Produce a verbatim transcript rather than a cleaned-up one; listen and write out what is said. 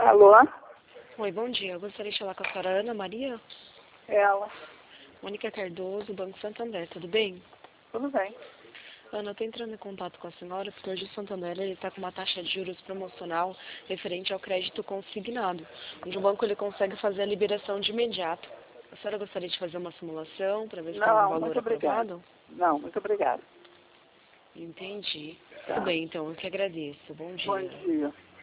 Alô? Oi, bom dia. Eu gostaria de falar com a senhora Ana Maria. Ela. Mônica Cardoso, Banco Santander, tudo bem? Tudo bem. Ana, eu estou entrando em contato com a senhora porque hoje o Santander está com uma taxa de juros promocional referente ao crédito consignado, onde o banco ele consegue fazer a liberação de imediato. A senhora gostaria de fazer uma simulação para ver se tem um Não, valor muito obrigado. aprovado? Não, muito obrigado. Entendi. Tá. Tudo bem, então, eu que agradeço. Bom dia. Bom dia.